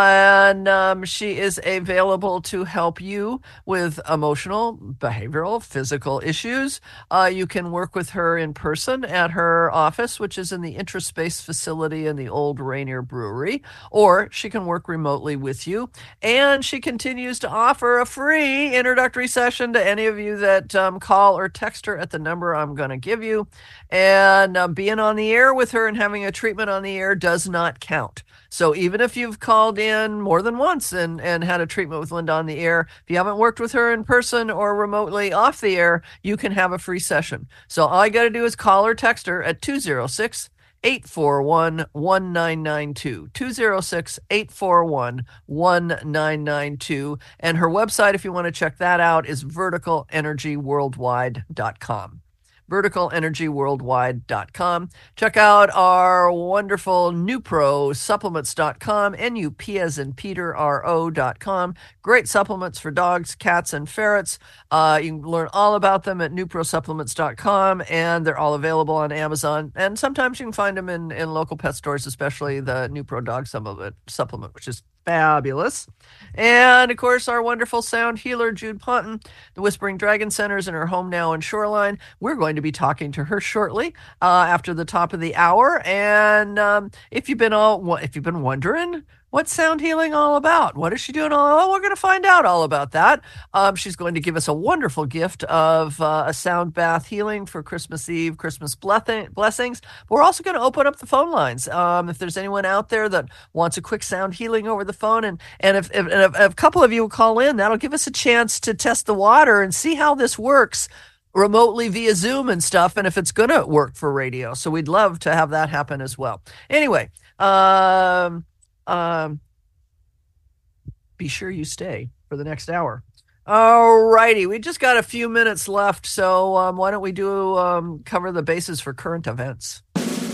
and um, she is available to help you with emotional, behavioral, physical issues. Uh, you can work with her in person at her office, which is in the Intraspace facility in the old Rainier Brewery, or she can work remotely with you. And she continues to offer a free introductory session to any of you that um, call or text her at the number I'm going to give you. And uh, being on the air with her and having a treatment on the air does not count. So even if you've called in more than once and, and had a treatment with Linda on the air, if you haven't worked with her in person or remotely off the air, you can have a free session. So all you got to do is call or text her at two oh six, eight four one, one nine nine two, two oh six, eight four one, one nine nine two. And her website, if you want to check that out, is vertical energy worldwide dot com. vertical energy worldwide dot com. Check out our wonderful Nupro supplements dot com, N U P as in Peter, R O dot com. Great supplements for dogs, cats, and ferrets. Uh, you can learn all about them at Nupro supplements dot com, and they're all available on Amazon. And sometimes you can find them in, in local pet stores, especially the Nupro dog supplement, supplement, which is fabulous. And of course, our wonderful sound healer, Jude Ponton, the Whispering Dragon Center is in her home now in Shoreline. We're going to be talking to her shortly uh, after the top of the hour. And um, if you've been all, if you've been wondering, what's sound healing all about? What is she doing all? Oh, we're going to find out all about that. Um, she's going to give us a wonderful gift of uh, a sound bath healing for Christmas Eve, Christmas blessings. But we're also going to open up the phone lines. Um, if there's anyone out there that wants a quick sound healing over the phone, and and if, if, if, if a couple of you will call in, that'll give us a chance to test the water and see how this works remotely via Zoom and stuff, and if it's going to work for radio. So we'd love to have that happen as well. Anyway, um... Um, be sure you stay for the next hour. All righty, we just got a few minutes left, so um, why don't we do um, cover the bases for current events?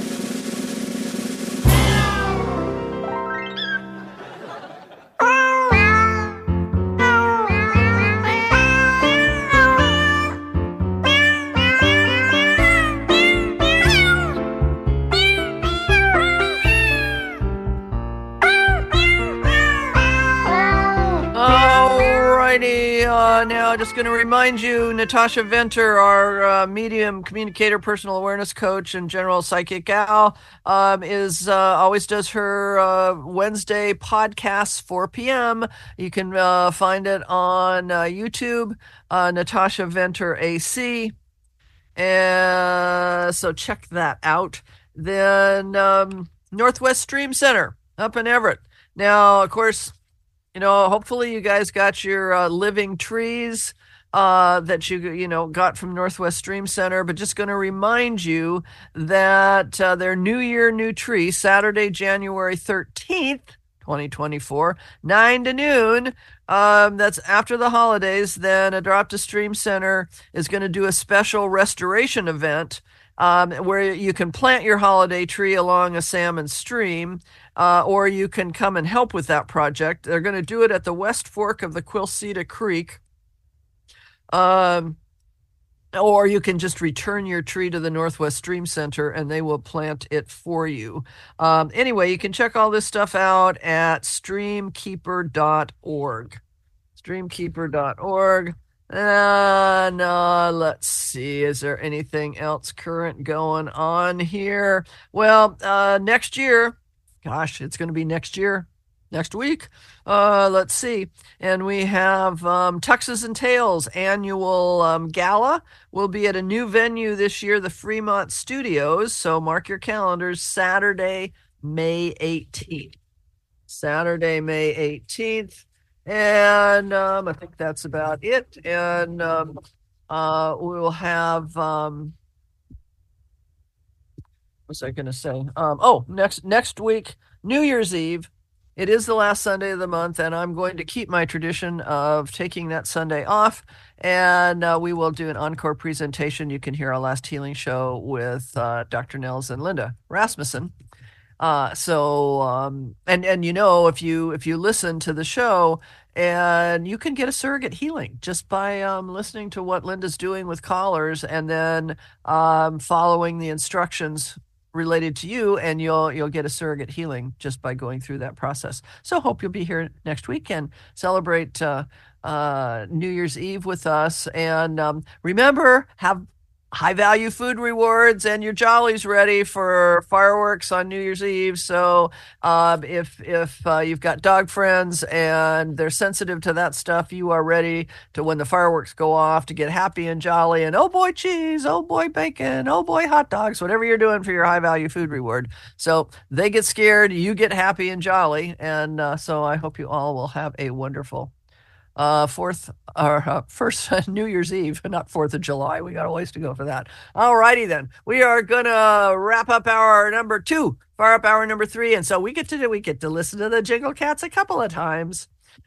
Uh, now, just going to remind you, Natasha Venter, our uh, medium communicator, personal awareness coach, and general psychic gal, um, is uh, always does her uh, Wednesday podcasts, four p.m. You can uh, find it on uh, YouTube, uh, Natasha Venter A C, and so check that out. Then um, Northwest Stream Center up in Everett. Now, of course, you know, hopefully you guys got your uh, living trees uh, that you, you know, got from Northwest Stream Center, but just going to remind you that uh, their New Year, New Tree, Saturday, January thirteenth, twenty twenty-four, nine to noon. Um, that's after the holidays. Then Adopta Stream Center is going to do a special restoration event Um, where you can plant your holiday tree along a salmon stream, uh, or you can come and help with that project. They're going to do it at the West Fork of the Quilceda Creek. Um, or you can just return your tree to the Northwest Stream Center and they will plant it for you. Um, anyway, you can check all this stuff out at streamkeeper dot org. streamkeeper dot org. And uh, let's see, is there anything else current going on here? Well, uh, next year, gosh, it's going to be next year, next week. Uh, let's see. And we have um, Tuxes and Tails annual um, gala. Will be at a new venue this year, the Fremont Studios. So mark your calendars, Saturday, May eighteenth. Saturday, May eighteenth. And um, I think that's about it. And um, uh, we will have, um, what was I going to say? Um, oh, next next week, New Year's Eve, it is the last Sunday of the month, and I'm going to keep my tradition of taking that Sunday off. And uh, we will do an encore presentation. You can hear our last healing show with uh, Doctor Nels and Linda Rasmussen. Uh, so, um, and, and, you know, if you, if you listen to the show, and you can get a surrogate healing just by um, listening to what Linda's doing with callers, and then um, following the instructions related to you, and you'll, you'll get a surrogate healing just by going through that process. So hope you'll be here next week and celebrate, uh, uh, New Year's Eve with us. And, um, remember, have high value food rewards and your jollies ready for fireworks on New Year's Eve. So um, if if uh, you've got dog friends and they're sensitive to that stuff, you are ready to, when the fireworks go off, to get happy and jolly and oh boy cheese, oh boy bacon, oh boy hot dogs, whatever you're doing for your high value food reward. So they get scared, you get happy and jolly. And uh, so I hope you all will have a wonderful Uh, fourth or uh, first uh, New Year's Eve, not Fourth of July. We got a ways to go for that. All righty then. We are gonna wrap up our number two, fire up our number three, and so we get to we get to listen to the Jingle Cats a couple of times,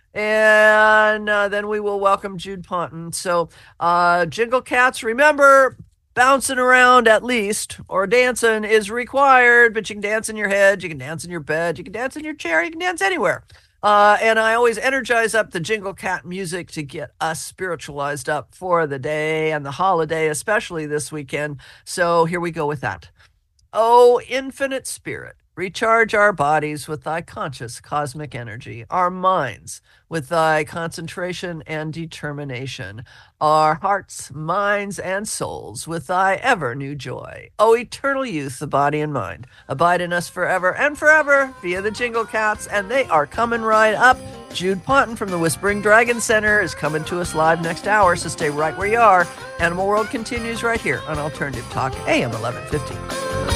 and uh, then we will welcome Jude Ponton. So, uh, Jingle Cats, remember, bouncing around at least, or dancing is required, but you can dance in your head, you can dance in your bed, you can dance in your chair, you can dance anywhere. Uh, and I always energize up the Jingle Cat music to get us spiritualized up for the day and the holiday, especially this weekend. So here we go with that. Oh, infinite spirit, recharge our bodies with thy conscious cosmic energy, our minds with thy concentration and determination, our hearts, minds, and souls with thy ever new joy. O eternal youth, the body and mind, abide in us forever and forever via the Jingle Cats, and they are coming right up. Jude Ponton from the Whispering Dragon Center is coming to us live next hour, so stay right where you are. Animal World continues right here on Alternative Talk, A M eleven fifty.